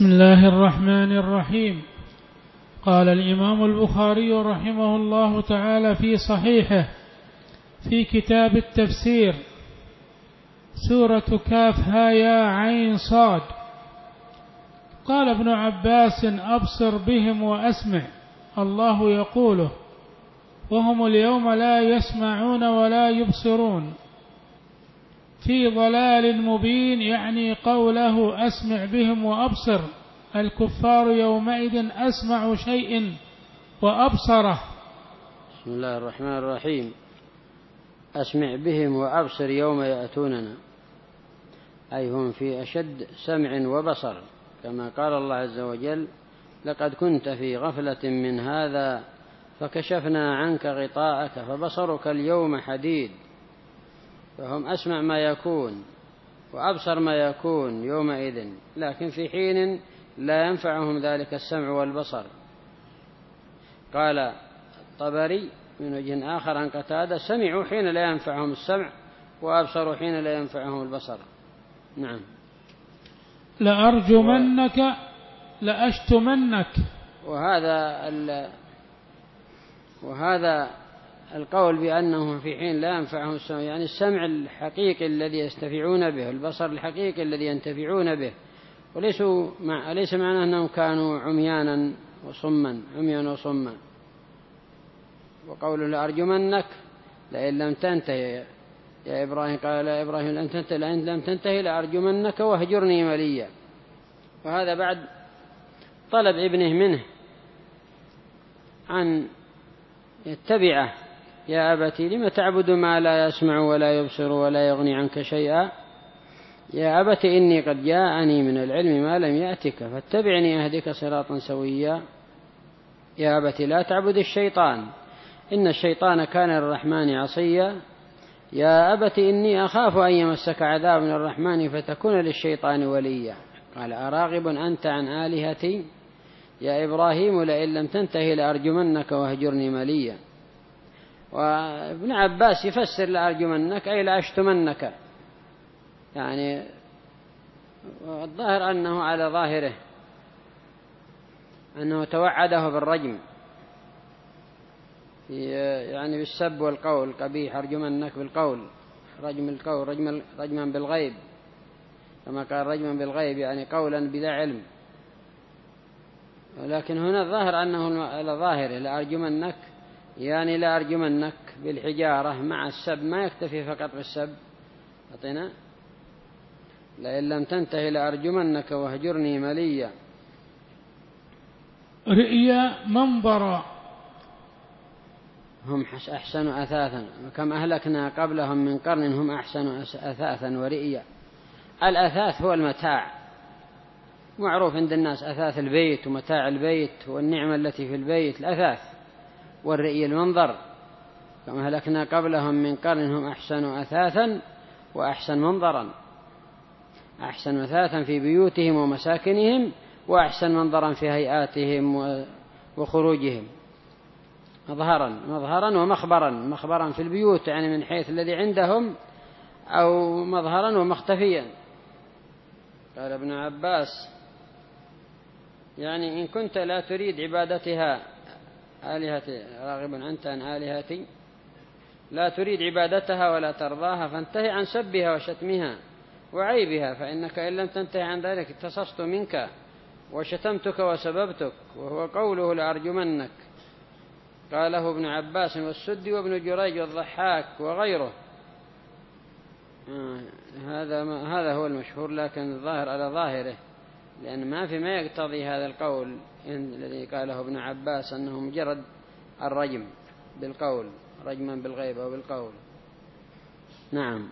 بسم الله الرحمن الرحيم. قال الإمام البخاري رحمه الله تعالى في صحيحه في كتاب التفسير سورة كاف ها يا عين صاد: قال ابن عباس: أبصر بهم وأسمع، الله يقوله وهم اليوم لا يسمعون ولا يبصرون في ضلال مبين، يعني قوله أسمع بهم وأبصر، الكفار يومئذ أسمع شيء وأبصره. بسم الله الرحمن الرحيم. أسمع بهم وأبصر يوم يأتوننا، أي هم في أشد سمع وبصر، كما قال الله عز وجل: لقد كنت في غفلة من هذا فكشفنا عنك غطاءك فبصرك اليوم حديد. فهم أسمع ما يكون وأبصر ما يكون يومئذ، لكن في حين لا ينفعهم ذلك السمع والبصر. قال الطبري من وجه آخر عن قتادة: سمعوا حين لا ينفعهم السمع وأبصروا حين لا ينفعهم البصر. نعم. لأرجمنك لأشتمنك. وهذا القول بأنه في حين لا ينفعهم السمع، يعني السمع الحقيقي الذي يستفيعون به، البصر الحقيقي الذي ينتفعون به، وليس معناه أنهم كانوا عميانا وصما. وقول لأرجمنك لئن لم تنتهي يا إبراهيم، قال يا إبراهيم لئن لم تنتهي لأرجمنك واهجرني مليا. وهذا بعد طلب ابنه منه أن يتبعه: يا أبتي لم تعبد ما لا يسمع ولا يبصر ولا يغني عنك شيئا، يا أبت إني قد جاءني من العلم ما لم يأتك فاتبعني أهدك صراطا سويا، يا أبت لا تعبد الشيطان إن الشيطان كان للرحمن عصيا، يا أبت إني أخاف أن يمسك عذاب من الرحمن فتكون للشيطان وليا. قال: أراغب أنت عن آلهتي يا إبراهيم لئن لم تنتهي لأرجمنك واهجرني مليا. وابن عباس يفسر لأرجمنك أي لأشتمنك، يعني الظاهر أنه على ظاهره أنه توعده بالرجم، يعني بالسب والقول القبيح. أرجمنك بالقول، رجما بالغيب، كما قال رجما بالغيب يعني قولا بلا علم. ولكن هنا الظاهر أنه على ظاهره لأرجمنك، يعني لأرجمنك بالحجارة مع السب، ما يكتفي فقط بالسب. أعطينا: لئن لم تنتهي لأرجمنك واهجرني مليا. رئيا منظرا، هم أحسن أثاثا، وكم أهلكنا قبلهم من قرن هم أحسن أثاثا ورئيا. الأثاث هو المتاع، معروف عند الناس أثاث البيت ومتاع البيت والنعمة التي في البيت الأثاث، والرئي المنظر. كم أهلكنا قبلهم من قرن هم أحسن أثاثا وأحسن منظرا، أحسن أثاثا في بيوتهم ومساكنهم، وأحسن منظرا في هيئاتهم وخروجهم، مظهرا ومخبرا. مخبرا في البيوت يعني من حيث الذي عندهم، أو مظهرا ومختفيا. قال ابن عباس: يعني إن كنت لا تريد عبادتها آلهتي، راغب أنت عن آلهتي، لا تريد عبادتها ولا ترضاها، فانتهي عن سبها وشتمها وعيبها، فإنك إن لم تنتهي عن ذلك اتصصت منك وشتمتك وسببتك. وهو قوله لأرجمنك، قاله ابن عباس والسدي وابن جريج والضحاك وغيره. هذا هو المشهور، لكن الظاهر على ظاهره، لأن ما يقتضي هذا القول الذي قاله ابن عباس أنه مجرد الرجم بالقول، رجما بالغيب أو بالقول. نعم.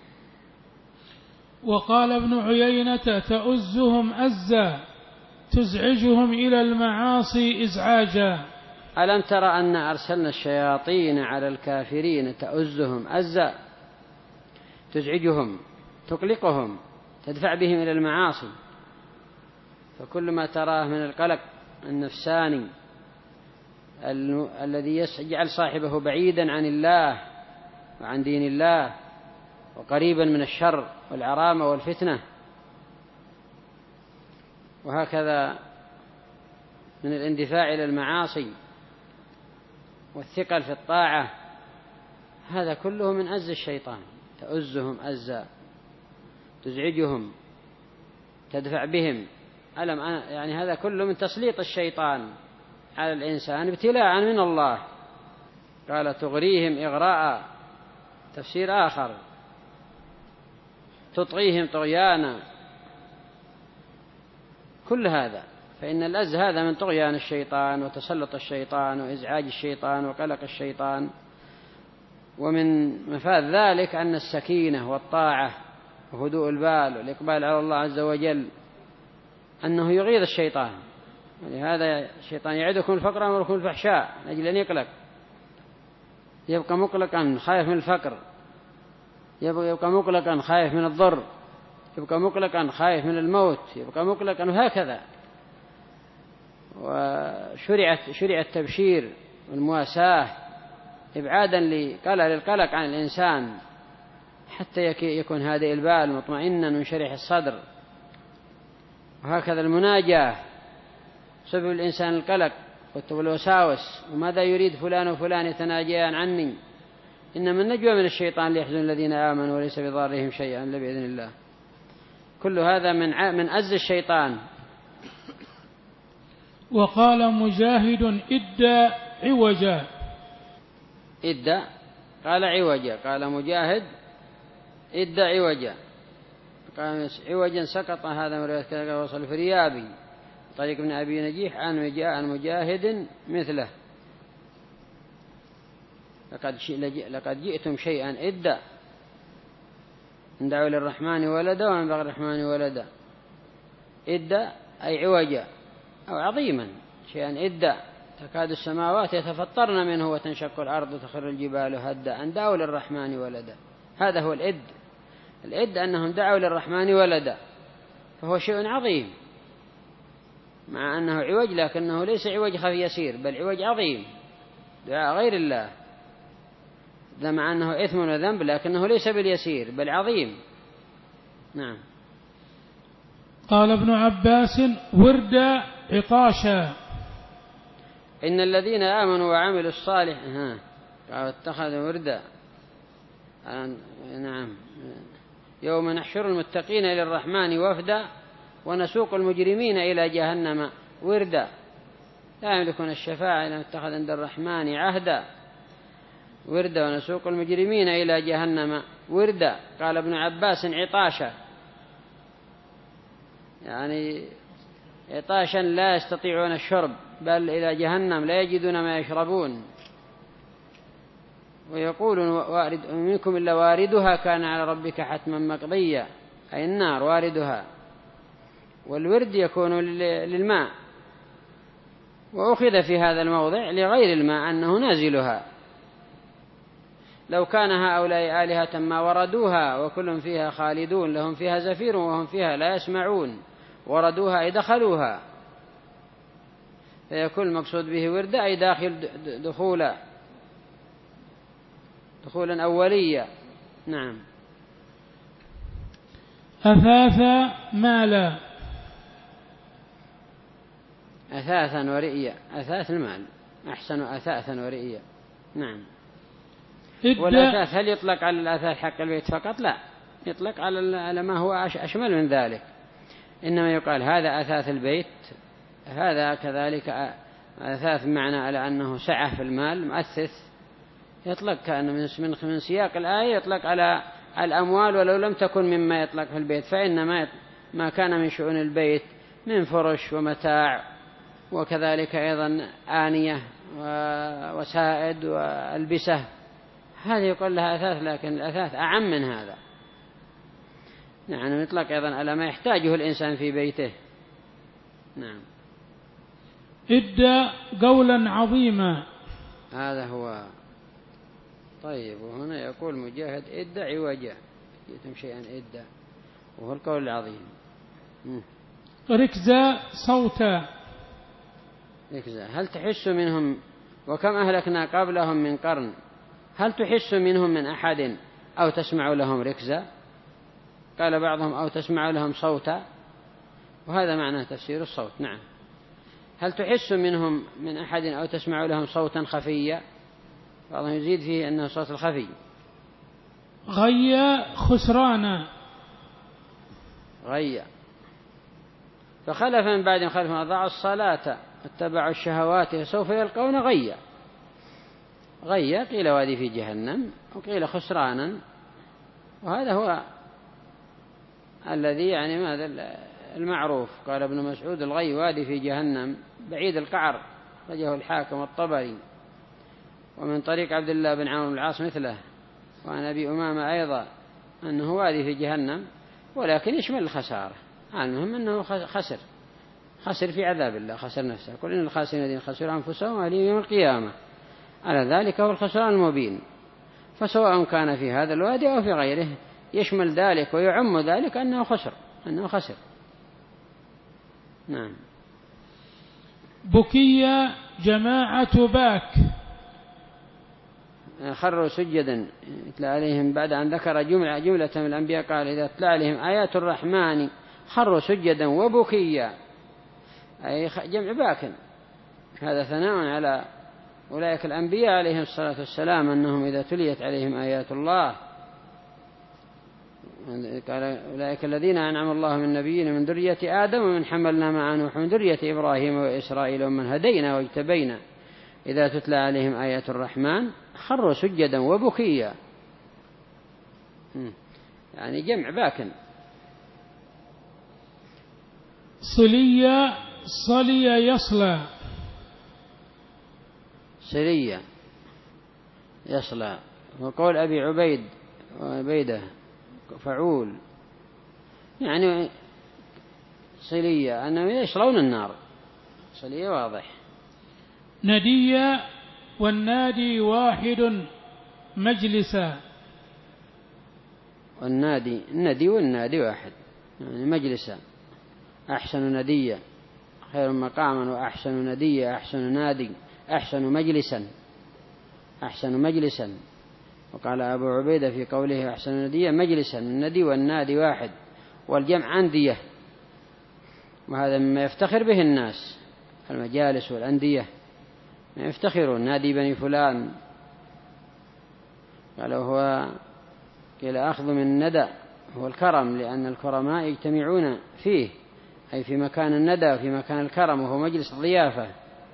وقال ابن عيينة: تؤزهم أزا، تزعجهم إلى المعاصي إزعاجا. ألم تر أن أرسلنا الشياطين على الكافرين تؤزهم أزا، تزعجهم، تقلقهم، تدفع بهم إلى المعاصي. فكل ما تراه من القلق النفساني الذي يجعل صاحبه بعيدا عن الله وعن دين الله وقريبا من الشر والعرامة والفتنة، وهكذا من الاندفاع إلى المعاصي والثقل في الطاعة، هذا كله من أز الشيطان، تؤزهم أزا، تزعجهم، تدفع بهم ألم، يعني هذا كله من تسليط الشيطان على الإنسان ابتلاء من الله. قال تغريهم إغراء، تفسير آخر تطغيهم طغيانا، كل هذا. فإن الأز هذا من طغيان الشيطان وتسلط الشيطان وإزعاج الشيطان وقلق الشيطان. ومن مفاد ذلك أن السكينة والطاعة وهدوء البال والإقبال على الله عز وجل أنه يغيظ الشيطان. ولهذا الشيطان يعدكم الفقر ويأمركم الفحشاء لأجل أن يقلق، يبقى مقلقا خايف من الفقر، يبقى مقلقا خايف من الضر، يبقى مقلقا خايف من الموت، يبقى مقلقا، وهكذا. وشرع التبشير والمواساة إبعادا للقلق عن الإنسان حتى يكون هادئ البال مطمئنا منشرح الصدر. وهكذا المناجاة سبب الإنسان القلق والوساوس، وماذا يريد فلان وفلان يتناجيان عني، إنما النجوى من الشيطان ليحزن الذين آمنوا وليس بضارهم شيئا إلا بإذن الله. كل هذا من أز الشيطان. وقال مجاهد إدى عوجا. إدى قال عوجا، قال مجاهد إدى عوجا، قال عوجا سقط. هذا من رواية كذا وصل في ريابي طريق ابن أبي نجيح عن مجاهد مثله. لقد جئتم شيئا إدى، إن دعوا للرحمن ولدا ومن بغى الرحمن ولدا. إدى أي عوجا أو عظيما، شيئا إدى تكاد السماوات يتفطرن منه وتنشق الأرض وتخر الجبال هدا أن دعوا للرحمن ولدا. هذا هو الإد. الإد أنهم دعوا للرحمن ولدا، فهو شيء عظيم، مع أنه عوج لكنه ليس عوج خفي يسير، بل عوج عظيم، دعاء غير الله. ده مع أنه إثم وذنب لكنه ليس باليسير بل عظيم. نعم. قال ابن عباس ورد عطاشا. إن الذين آمنوا وعملوا الصالح قال اتخذوا وردا. نعم. يوم نحشر المتقين إلى الرحمن وفدا ونسوق المجرمين إلى جهنم وردا لا يملكون الشفاعة إلا اتخذ عند الرحمن عهدا وردا ونسوق المجرمين إلى جهنم وردا. قال ابن عباس عطاشا، يعني عطاشا لا يستطيعون الشرب، بل إلى جهنم لا يجدون ما يشربون. ويقول منكم إلا واردها كان على ربك حتما مقضيا، أي النار واردها. والورد يكون للماء، وأخذ في هذا الموضع لغير الماء أنه نازلها. لو كان هؤلاء آلهة ما وردوها وكل فيها خالدون لهم فيها زفير وهم فيها لا يسمعون. وردوها أي دخلوها، فيكون المقصود به ورد أي داخل دخولا أوليا. نعم. أثاث مالا. أثاثا ورئيا، أثاث المال أحسن أثاثا ورئيا. نعم. والأثاث هل يطلق على الأثاث حق البيت فقط؟ لا، يطلق على ما هو أشمل من ذلك. إنما يقال هذا أثاث البيت، هذا كذلك أثاث معنى على أنه سعة في المال مؤثث، يطلق كأنه من سياق الآية يطلق على الأموال ولو لم تكن مما يطلق في البيت، فإنما ما كان من شؤون البيت من فرش ومتاع، وكذلك أيضا آنية وسائد وألبسة، هذه يقول لها أثاث. لكن الأثاث أعم من هذا. نعم. يطلق أيضا على ما يحتاجه الإنسان في بيته. نعم. إدى قولا عظيما. هذا هو. طيب، وهنا يقول مجاهد إدى عوجا، جئتم شيئا إدى، وهو القول العظيم. ركزا صوتا. ركزا، هل تحس منهم وكم أهلكنا قبلهم من قرن، هل تحس منهم من أحد أو تسمع لهم ركزا؟ قال بعضهم أو تسمع لهم صوتا. وهذا معنى تفسير الصوت. نعم. هل تحس منهم من أحد أو تسمع لهم صوتا خفيا؟ بعضهم يزيد فيه أنه صوت الخفي. غي خسرانا. غي فخلف من بعدهم خلف أضاعوا الصلاة اتبعوا الشهوات فسوف يلقون غيا. غيا قيل وادي في جهنم وقيل خسرانا، وهذا هو الذي يعني ماذا المعروف. قال ابن مسعود الغي وادي في جهنم بعيد القعر، رجه الحاكم الطبري. ومن طريق عبد الله بن عمرو بن العاص مثله، وعن أبي أمامة أيضا أنه وادي في جهنم، ولكن يشمل الخسارة. المهم أنه خسر في عذاب الله، خسر نفسه. قل إن الخاسرين الذين خسروا أنفسهم وأهليهم يوم القيامة، على ذلك هو الخسران المبين. فسواء كان في هذا الوادي أو في غيره يشمل ذلك ويعم ذلك أنه خسر. نعم. بكي جماعة باك. خروا سجدا يتلى عليهم بعد أن ذكر جملة من الأنبياء قال إذا تلى عليهم آيات الرحمن خروا سجدا وبكيا، أي جمع باك. هذا ثناء على أولئك الأنبياء عليهم الصلاة والسلام أنهم إذا تليت عليهم آيات الله قال أولئك الذين أنعم الله من نبيين من ذرية آدم ومن حملنا مع نوح من ذرية إبراهيم وإسرائيل ومن هدينا واجتبينا إذا تتلى عليهم آيات الرحمن خروا سجدا وبكيا، يعني جمع باكن. صلي يصلى وقول أبي عبيدة فعول، يعني صلية أنهم يصلون النار. صلية واضح. ندية والنادي واحد مجلسا. الندي والنادي واحد، يعني مجلسا. أحسن ندية خير مقاما، وأحسن ندية أحسن نادي أحسن مجلسا. وقال أبو عبيدة في قوله أحسن ندية مجلسا، الندي والنادي واحد، والجمع أندية، وهذا مما يفتخر به الناس، المجالس والأندية يفتخرون. نادي بني فلان قالوا هو إلى أخذ من الندى هو الكرم، لأن الكرماء يجتمعون فيه، أي في مكان الندى وفي مكان الكرم، وهو مجلس الضيافة.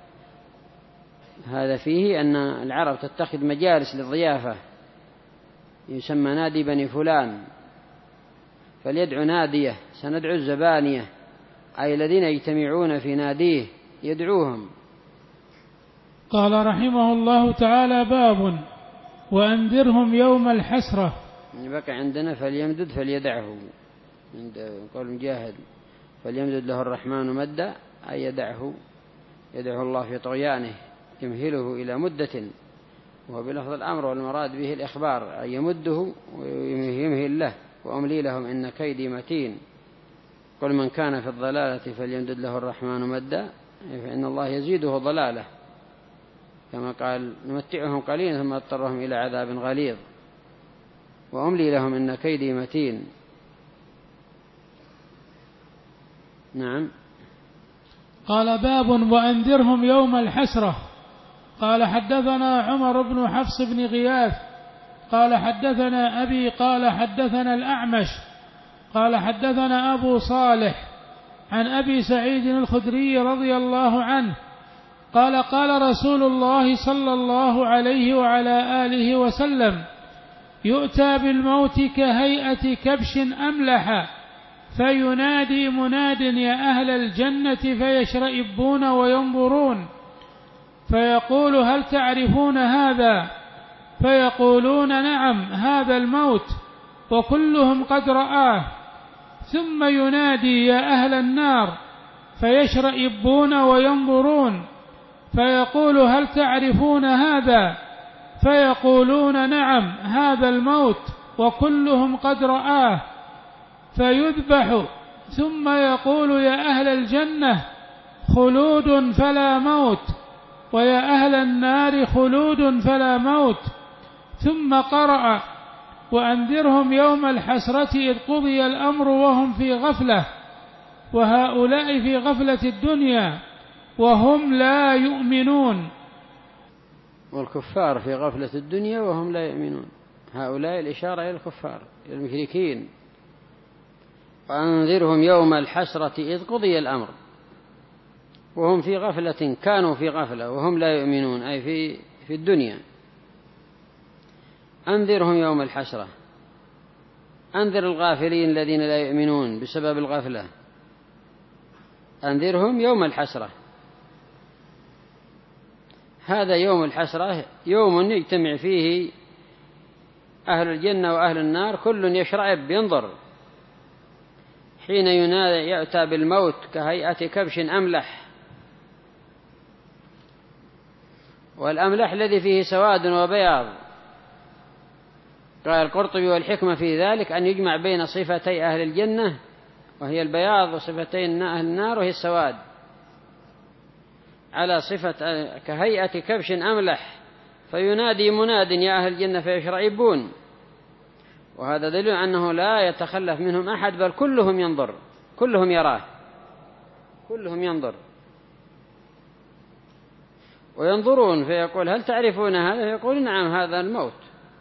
هذا فيه أن العرب تتخذ مجالس للضيافة يسمى نادي بني فلان، فليدعو ناديه، سندعو الزبانية، أي الذين يجتمعون في ناديه يدعوهم. قال رحمه الله تعالى: باب وأنذرهم يوم الحسرة. بقى عندنا فليمدد فليدعه، عند قول مجاهد فليمدد له الرحمن مدا، أي يدعه الله في طغيانه يمهله إلى مدة، وهو بلفظ الأمر، والمراد به الإخبار، أي يمده ويمهل له، وأملي لهم إن كيدي متين. قل من كان في الضلالة فليمدد له الرحمن مدا، فإن الله يزيده ضلاله، كما قال نمتعهم قليلا ثم اضطرهم إلى عذاب غليظ، وأملي لهم إن كيدي متين. نعم. قال: باب وأنذرهم يوم الحسرة. قال: حدثنا عمر بن حفص بن غياث قال حدثنا أبي قال حدثنا الأعمش قال حدثنا أبو صالح عن أبي سعيد الخدري رضي الله عنه قال: قال رسول الله صلى الله عليه وعلى آله وسلم: يؤتى بالموت كهيئة كبش أملح، فينادي مناد: يا أهل الجنة، فيشرئبون وينظرون، فيقول: هل تعرفون هذا؟ فيقولون: نعم، هذا الموت، وكلهم قد رآه. ثم ينادي: يا أهل النار، فيشرئبون وينظرون، فيقول: هل تعرفون هذا؟ فيقولون: نعم، هذا الموت، وكلهم قد رآه. فيذبح، ثم يقول: يا أهل الجنة، خلود فلا موت، ويا أهل النار خلود فلا موت. ثم قرأ: وأنذرهم يوم الحسرة إذ قضي الأمر وهم في غفلة، وهؤلاء في غفلة الدنيا وهم لا يؤمنون. والكفار في غفلة الدنيا وهم لا يؤمنون، هؤلاء الإشارة إلى الكفار إلى المشركين. وأنذرهم يوم الحسرة إذ قضي الأمر وهم في غفلة، كانوا في غفلة وهم لا يؤمنون، أي في الدنيا. أنذرهم يوم الحسرة، أنذر الغافلين الذين لا يؤمنون بسبب الغفلة، أنذرهم يوم الحسرة. هذا يوم الحسرة يوم يجتمع فيه أهل الجنة وأهل النار، كل يشرعب ينظر، حين ينادى يأتى بالموت كهيئة كبش أملح، والأملح الذي فيه سواد وبياض. قال القرطبي والحكمة في ذلك أن يجمع بين صفتي أهل الجنة وهي البياض وصفتي أهل النار وهي السواد، على صفة كهيئة كبش أملح، فينادي مناد يا أهل الجنة فيشرعبون. وهذا دليل أنه لا يتخلف منهم أحد، بل كلهم ينظر، كلهم يراه، كلهم ينظر وينظرون. فيقول هل تعرفون هذا؟ فيقول نعم هذا الموت،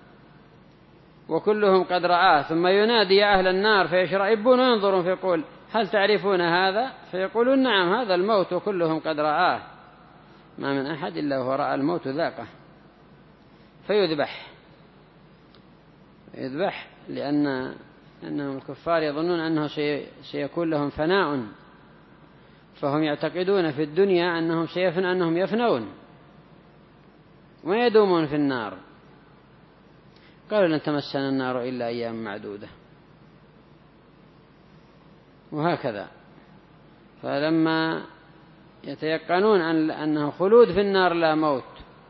وكلهم قد رآه. ثم ينادي يا أهل النار فيشرعبون وينظرون، فيقول هل تعرفون هذا؟ فيقولون نعم هذا الموت وكلهم قد رآه. ما من أحد إلا وهو رأى الموت ذاقه. فيذبح لأنهم الكفار يظنون أنه سيكون لهم فناء، فهم يعتقدون في الدنيا أنهم يفنون ويدومون في النار. قالوا لن تمسنا النار إلا أيام معدودة، وهكذا. فلما يتيقنون أنه خلود في النار لا موت،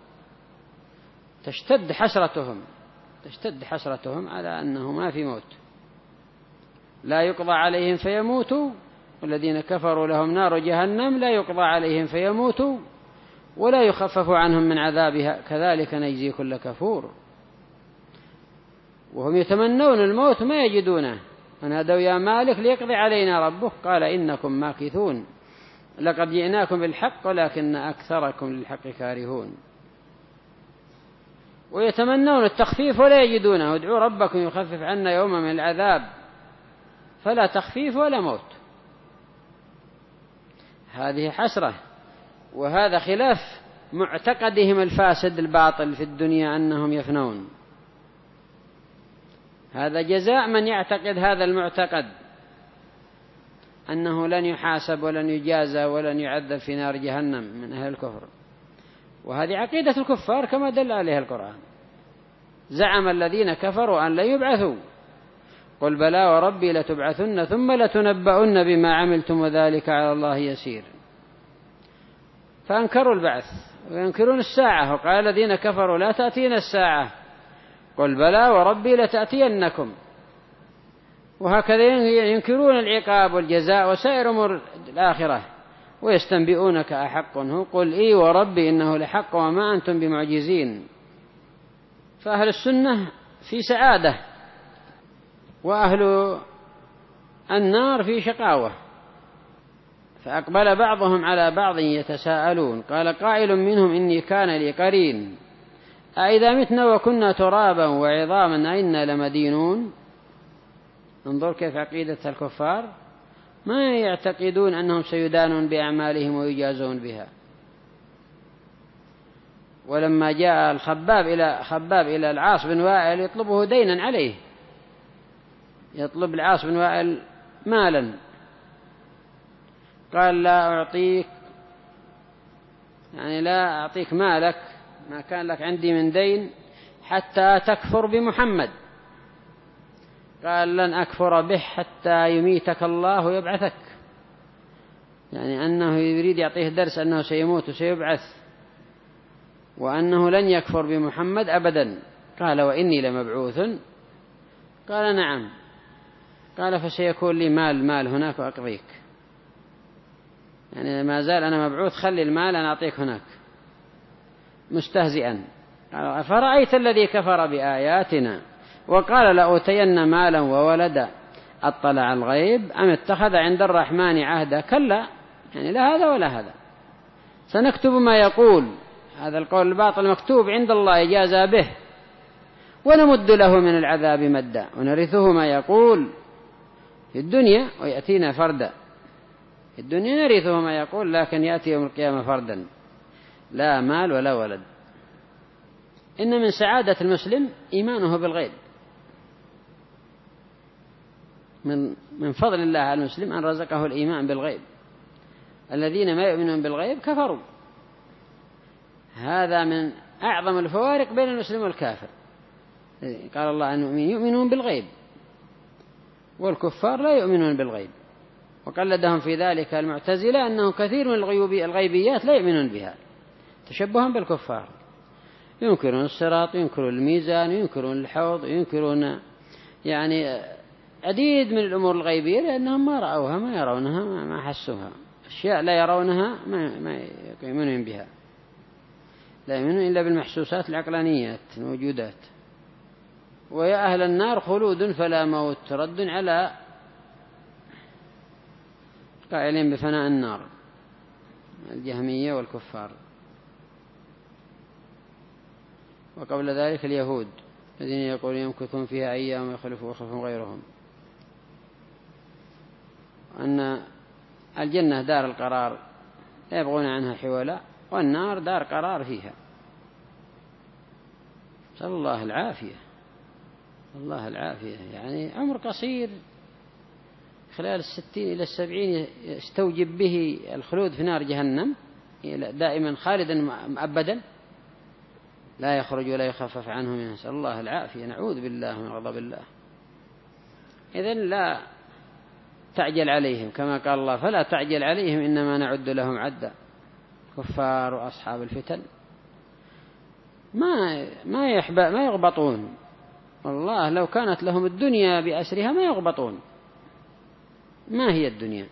تشتد حسرتهم على أنه ما في موت، لا يقضى عليهم فيموتوا، والذين كفروا لهم نار جهنم لا يقضى عليهم فيموتوا ولا يخفف عنهم من عذابها كذلك نجزي كل كفور. وهم يتمنون الموت ما يجدونه، ونادوا يا مالك ليقضي علينا ربك قال إنكم ماكثون لقد جئناكم بالحق ولكن أكثركم للحق كارهون. ويتمنون التخفيف ولا يجدونه، ادعوا ربكم يخفف عنا يوما من العذاب، فلا تخفيف ولا موت. هذه حسرة، وهذا خلاف معتقدهم الفاسد الباطل في الدنيا أنهم يفنون. هذا جزاء من يعتقد هذا المعتقد أنه لن يحاسب ولن يجازى ولن يعذب في نار جهنم من أهل الكفر. وهذه عقيدة الكفار كما دل عليها القرآن. زعم الذين كفروا أن لا يبعثوا قل بلى وربي لتبعثن ثم لتنبؤن بما عملتم وذلك على الله يسير. فأنكروا البعث وينكرون الساعة، وقال الذين كفروا لا تأتينا الساعة قل بلى وربي لتأتينكم. وهكذا ينكرون العقاب والجزاء وسائر أمور الآخرة، ويستنبئونك أحق هو قل إي وربي إنه لحق وما أنتم بمعجزين. فأهل السنة في سعادة، وأهل النار في شقاوة. فأقبل بعضهم على بعض يتساءلون قال قائل منهم إني كان لي قرين أإذا متنا وكنا ترابا وعظاما أئنا لمدينون. انظر كيف عقيدة الكفار، ما يعتقدون أنهم سيدانون بأعمالهم ويجازون بها. ولما جاء خباب إلى العاص بن وائل يطلبه دينا عليه، يطلب العاص بن وائل مالا، قال لا أعطيك مالك ما كان لك عندي من دين حتى تكفر بمحمد. قال لن أكفر به حتى يميتك الله ويبعثك، يعني أنه يريد يعطيه درس أنه سيموت وسيبعث، وأنه لن يكفر بمحمد أبدا. قال وإني لمبعوث؟ قال نعم. قال فسيكون لي مال هناك وأقضيك، يعني ما زال أنا مبعوث، خلي المال أنا أعطيك هناك. مستهزئا قال فرأيت الذي كفر بآياتنا وقال لأوتين مالا وولدا أطلع الغيب أم اتخذ عند الرحمن عهدا كلا، يعني لا هذا ولا هذا. سنكتب ما يقول، هذا القول الباطل مكتوب عند الله يجازى به، ونمد له من العذاب مدا ونرثه ما يقول في الدنيا ويأتينا فردا. في الدنيا نرثه ما يقول، لكن يأتي يوم القيامة فردا، لا مال ولا ولد. إن من سعادة المسلم إيمانه بالغيب. من فضل الله على المسلم أن رزقه الإيمان بالغيب. الذين ما يؤمنون بالغيب كفروا. هذا من أعظم الفوارق بين المسلم والكافر. قال الله عن يؤمنون بالغيب، والكفار لا يؤمنون بالغيب. وقلدهم في ذلك المعتزلة أنه كثير من الغيبيات لا يؤمنون بها تشبها بالكفار. ينكرون الصراط، ينكرون الميزان، ينكرون الحوض، ينكرون يعني عديد من الأمور الغيبية، لأنهم ما رأوها، ما يرونها، ما حسوها. أشياء لا يرونها ما يؤمنون بها، لا يؤمنون إلا بالمحسوسات العقلانيات الموجودات. ويا أهل النار خلود فلا موت، رد على قائلين بفناء النار، الجهمية والكفار. وقبل ذلك اليهود الذين يقولون يمكثون فيها أيام ويخلفون غيرهم. أن الجنة دار القرار لا يبغون عنها حولا، والنار دار قرار فيها. نسأل الله العافية، الله العافية. يعني عمر قصير، خلال 60 إلى 70 يستوجب به الخلود في نار جهنم دائما خالدا مؤبدا، لا يخرج ولا يخفف عنه منه. نسأل الله العافية، نعوذ بالله من غضب الله. إذن لا تعجل عليهم، كما قال الله فلا تعجل عليهم إنما نعد لهم عدا. كفار وأصحاب الفتن ما يغبطون، والله لو كانت لهم الدنيا بأسرها ما يغبطون. ما هي الدنيا؟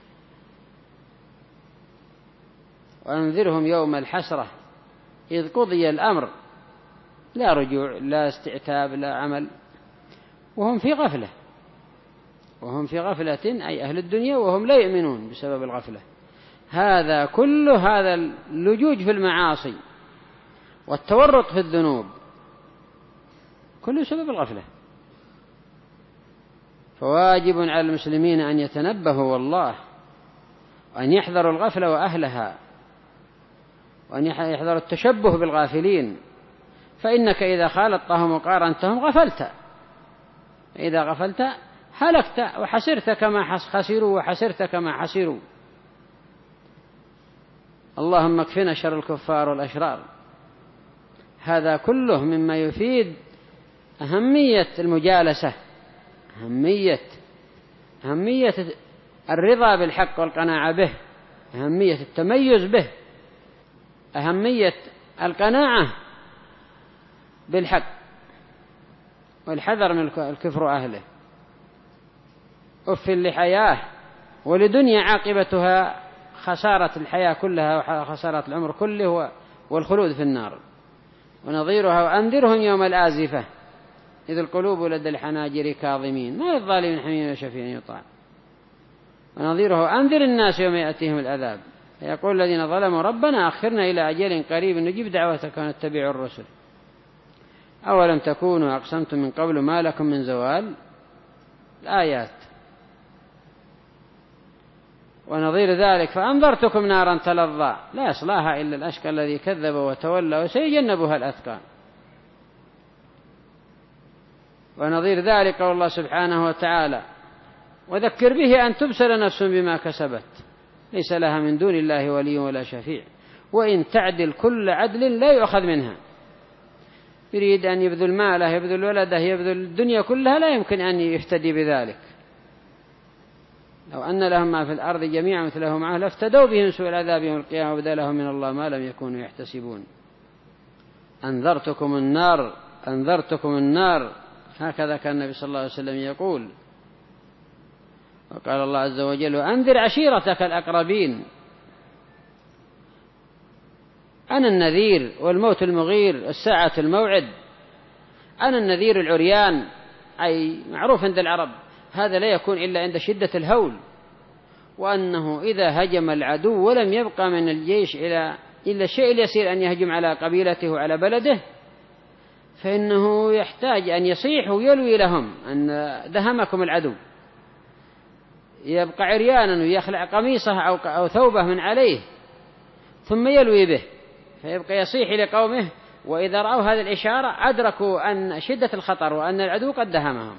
وأنذرهم يوم الحسرة إذ قضي الأمر، لا رجوع، لا استعتاب، لا عمل، وهم في غفلة. وهم في غفلة أي أهل الدنيا، وهم لا يؤمنون بسبب الغفلة. هذا كله، هذا اللجوج في المعاصي والتورط في الذنوب كله سبب الغفلة. فواجب على المسلمين أن يتنبهوا والله، وأن يحذروا الغفلة وأهلها، وأن يحذروا التشبه بالغافلين. فإنك إذا خالطتهم وقارنتهم غفلت، إذا غفلت هلكت وحسرت كما خسروا وحسرت كما حسروا. اللهم اكفنا شر الكفار والأشرار. هذا كله مما يفيد أهمية المجالسة، أهمية الرضا بالحق والقناعة به، أهمية التميز به، أهمية القناعة بالحق، والحذر من الكفر أهله. أف لحياة ولدنيا عاقبتها خسارة الحياة كلها وخسارة العمر كله والخلود في النار. ونظيرها وأنذرهم يوم الآزفة إذ القلوب لدى الحناجر كاظمين ما للظالمين حميم ولا شفيع يطاع. ونظيره أنذر الناس يوم يأتيهم العذاب فيقول الذين ظلموا ربنا أخرنا إلى أجل قريب نجيب دعوتك ونتبع الرسل أولم تكونوا أقسمتم من قبل ما لكم من زوال. الآيات. ونظير ذلك فأنذرتكم نارا تلظى لا يصلاها إلا الأشقى الذي كذب وتولى وسيجنبها الأتقى. ونظير ذلك والله سبحانه وتعالى وذكر به أن تبصر نفس بما كسبت ليس لها من دون الله ولي ولا شفيع وإن تعدل كل عدل لا يؤخذ منها. يريد أن يبذل ماله يبذل ولده يبذل الدنيا كلها لا يمكن أن يفتدي بذلك. لو أن لهم ما في الأرض جميعا مثله معه لافتدوا به سوء العذاب يوم القيامة وبدا لهم من الله ما لم يكونوا يحتسبون. أنذرتكم النار أنذرتكم النار. هكذا كان النبي صلى الله عليه وسلم يقول. وقال الله عز وجل وأنذر عشيرتك الأقربين. أنا النذير والموت المغير الساعة الموعد. أنا النذير العريان أي معروف عند العرب هذا لا يكون إلا عند شدة الهول، وأنه إذا هجم العدو ولم يبقى من الجيش إلا الشيء اليسير أن يهجم على قبيلته وعلى بلده، فإنه يحتاج أن يصيح ويلوي لهم أن دهمكم العدو، يبقى عريانا ويخلع قميصه أو ثوبه من عليه ثم يلوي به، فيبقى يصيح لقومه، وإذا رأوا هذه الإشارة أدركوا أن شدة الخطر وأن العدو قد دهمهم،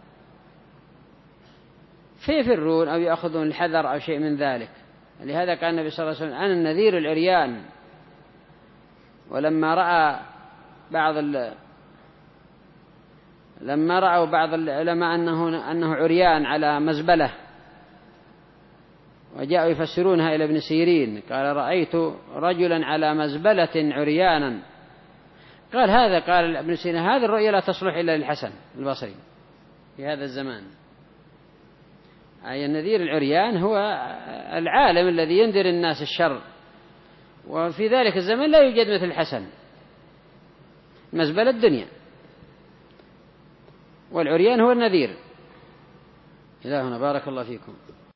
فيفرون أو يأخذون الحذر أو شيء من ذلك. لهذا قال النبي صلى الله عليه وسلم: أنا النذير العريان. ولما رأوا بعض العلماء أنه عريان على مزبلة وجاءوا يفسرونها إلى ابن سيرين، قال: رأيت رجلا على مزبلة عريانا. قال ابن سيرين: هذه الرؤيا لا تصلح إلا للحسن البصري في هذا الزمان. أي النذير العريان هو العالم الذي ينذر الناس الشر، وفي ذلك الزمن لا يوجد مثل الحسن، مزبلة الدنيا، والعريان هو النذير. إلهنا بارك الله فيكم.